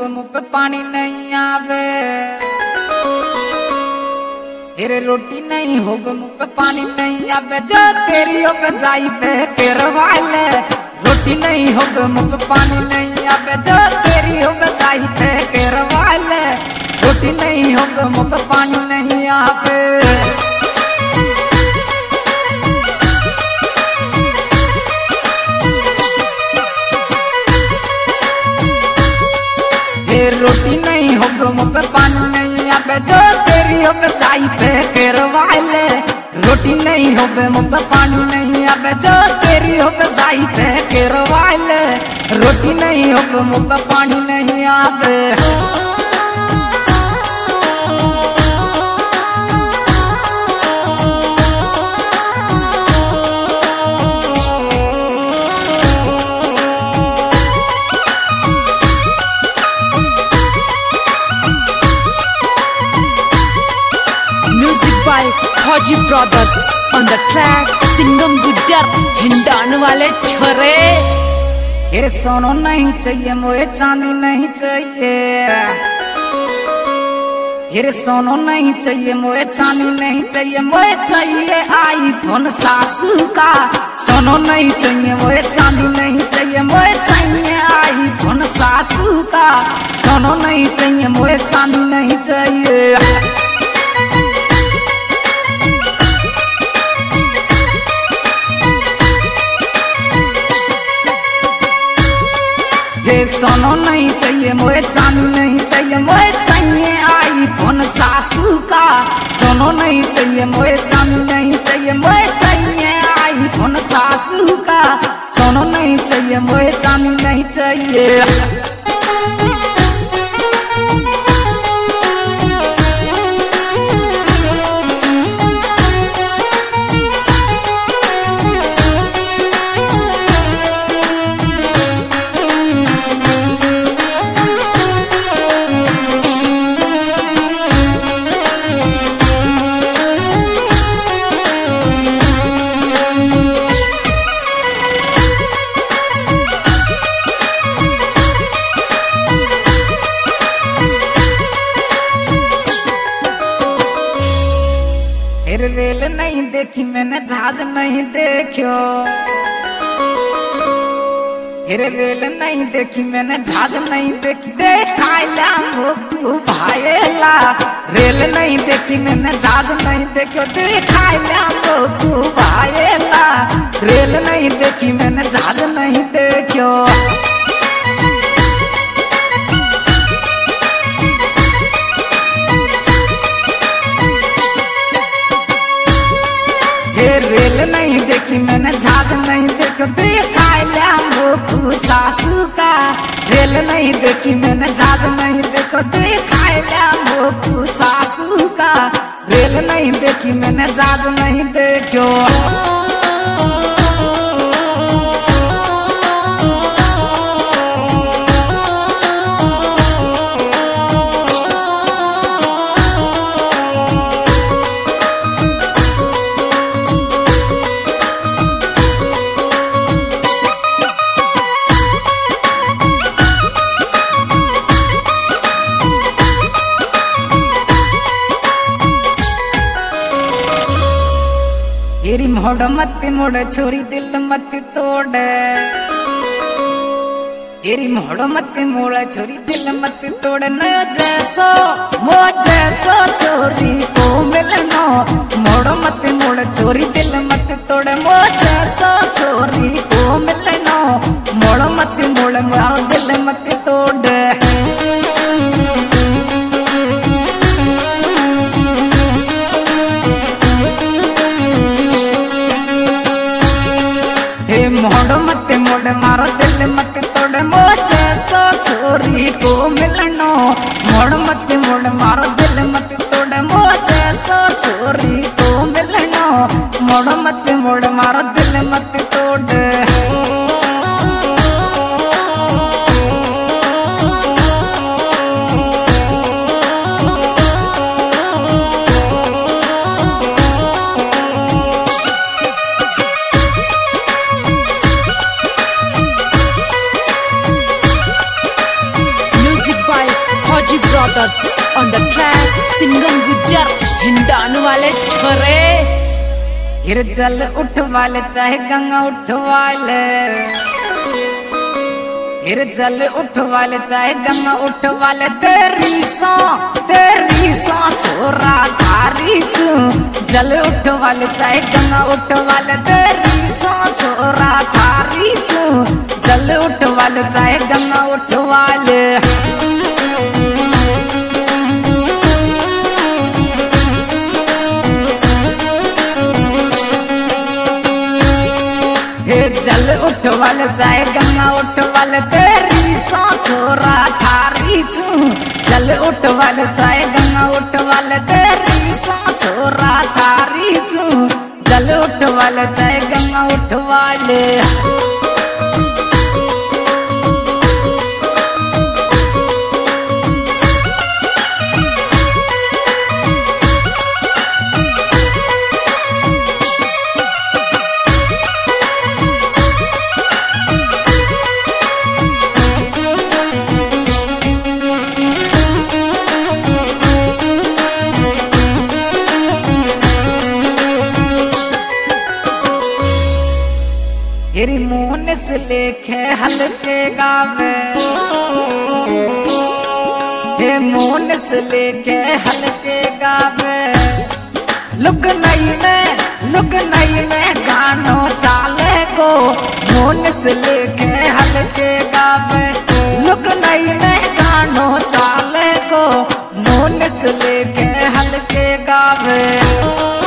मुँह पे पानी नहीं आवे। तेरे रोटी नहीं हो मुँह पे पानी नहीं आवे। जो तेरी हो पे जाई पे केरवाले। रोटी नहीं हो मुँह पे पानी नहीं आवे। जो तेरी हो पे जाई पे केरवाले। रोटी नहीं हो मुँह पे पानी नहीं आवे। रोटी नहीं हो मुँह पे पानी नहीं आवे। जो तेरी हो पे चाई पे केरवाले। रोटी नहीं हो मुँह पे पानी नहीं आवे। जो तेरी हो पे चाई पे केरवाले। रोटी नहीं हो मुँह पे पानी नहीं आवे। by Haji Brothers on the track सिंगम गुज्जर हिंडान वाले छोरे। ये सोनो नहीं चाहिए मोए चांदी नहीं चाहिए। ये सोनो नहीं चाहिए मोए चांदी नहीं चाहिए। मोए चाहिए आईफोन सासू का। सोनो नहीं चाहिए मोए चांदी नहीं चाहिए। मोए चाहिए आईफोन सासू का। सोनो नहीं चाहिए मोए चांदी नहीं चाहिए। ये सोनो नहीं चाहिए मोए चांदी नहीं चाहिए। मोए चाहिए आईफोन सासू का। सोनो नहीं चाहिए मोए चांदी नहीं चाहिए। मोए चाहिए आईफोन सासू का। सोनो नहीं चाहिए मोए चांदी नहीं चाहिए। रेल नहीं देखी मैंने जहाज नहीं देखो। रेल नहीं देखी मैंने जहाज नहीं देखी। देखा भाईला। रेल नहीं देखी मैंने जहाज नहीं देखो। देखा भाईला। रेल नहीं देखी मैंने जहाज नहीं देखो। रेल नहीं देखी मैंने जहाज नहीं देखो। देखा सासू का। रेल नहीं देखी मैंने जहाज नहीं देखो। देखा सासू का। रेल नहीं देखी मैंने जहाज नहीं देखो। तेरी मोड़ मत मोड़ छोरी दिल मत तोड़। तेरी मोड़ मत मोड़ छोरी दिल मत तोड़। न जैसो मो जैसो छोरी को मिलनो। मोड़ मत मोड़ छोरी दिल मत तोड़। मो जैसो छोरी को मिलनो। मोड़ मत मोड़ मारो दिल मत तोड़। मोड़ मत मोड़ मारो दिल मत तोड़। मोचे सो छोरी को मिलनो। मोड़ मत मोड़ मारो दिल मत तोड़। मोचे सो छोरी को मिलनो। मोड़ मत मोड़ मारो दिल मत तोड़। by Brothers on the track सिंगम गुज्जर हिंडान वाले छोरे। हिर जल उठ वाले चाहे गंगा उठ वाले, हिर जल उठ वाले चाहे गंगा उठ वाले, तेरी सौ छोरा धारी चू। जल उठ वाले चाहे गंगा उठ वाले, तेरी सौ छोरा धारी चू। जल उठ वाले चाहे गंगा उठ वाले। हे जल उठ वाले चाहे गंगा उठ वाले, तेरी सौ छोरा थारी चू। जल उठ वाले चाहे गंगा उठ वाले, तेरी सौ छोरा थारी चू। जल उठ वाले चाहे गंगा उठ वाले। हेरी मोहन से लेखे हल्के गावे, हे मोहन से लेके हल्के गावे। लुक नई में गानो चाले को, मोहन से लेके हल्के गावे। लुक नई में गानो चाले को, मोहन से लेके हल्के गावे।